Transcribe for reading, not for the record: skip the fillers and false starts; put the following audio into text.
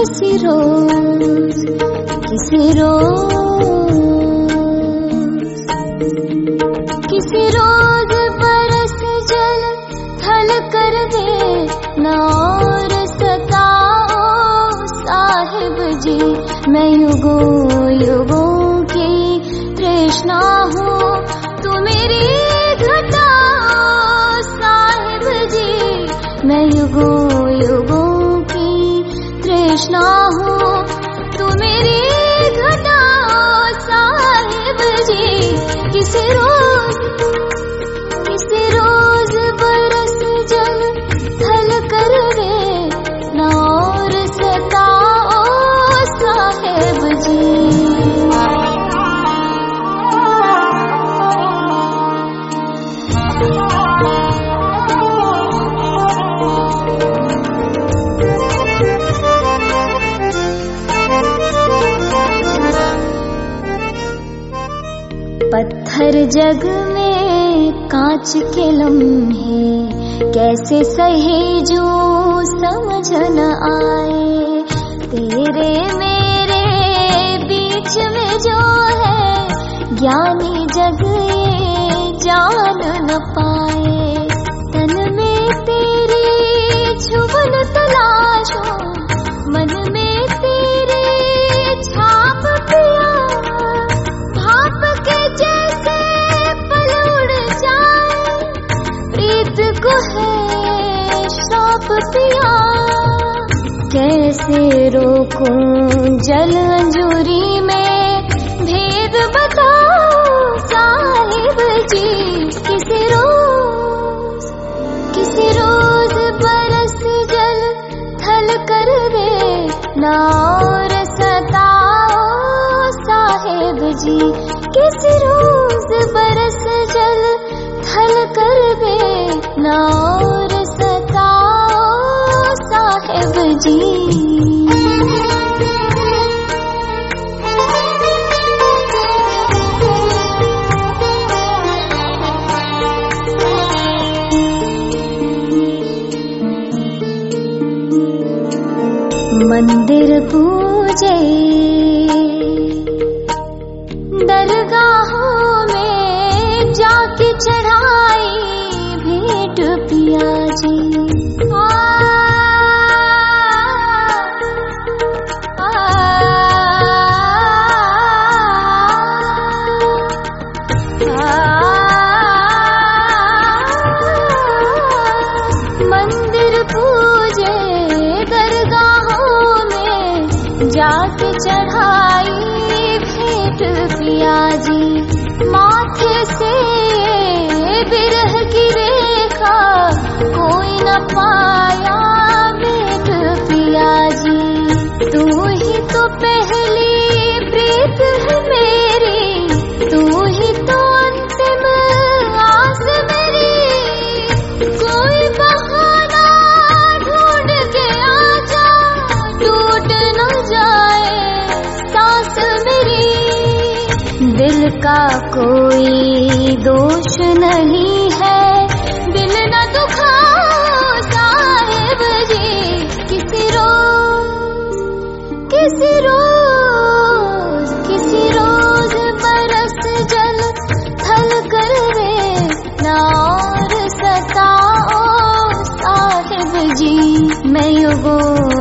किसी रोज बरस जल थल कर दे ना और सताओ साहिब जी। मैं युगों युगों की तृष्णा हूँ, तू मेरी घटाओ साहिब जी। मैं युगों युगों की तृष्णा हूँ, तू मेरी घटाओ साहिब जी। किसी रोज बरस जल थल कर दे ना और सताओ साहिब जी। पत्थर जग में कांच के लम्हे कैसे सहेजूं समझ न आए। तेरे मेरे बीच में जो है ज्ञानी जग ये जान न पाए। तन में तेरी छुबन तलाशूं, मन में तेरे छाप पिया। भाप के जैसे पल उड़ जाए, प्रीत को है श्राप पिया। कैसे रोकूं जल अंजूरी में भेद बताओ साहिब जी। किसी रोज बरस जल थल कर दे ना और सताओ साहिब जी। किसी रोज बरस जल थल कर दे ना और सताओ साहिब जी। मंदिर पूजे दरगाहों में जाके चढ़ाई भेंट पिया जी। मंदिर पूजे दरगाहों में जाके चढ़ाई भेंट पिया जी। माथे से बिरह की रेखा कोई न पाया भेंट पिया जी। तू ही तो पहली प्रीत है मेरी, तू ही तो अंतिम आस मेरी। कोई बहाना ढूंढ के आजा, टूट न जाए सांस मेरी। दिल का कोई दोष नहीं है, दिल न दुखाओ साहिब जी। किसी रोज बरस जल थल कर दे ना और सताओ साहिब जी। मैं युगों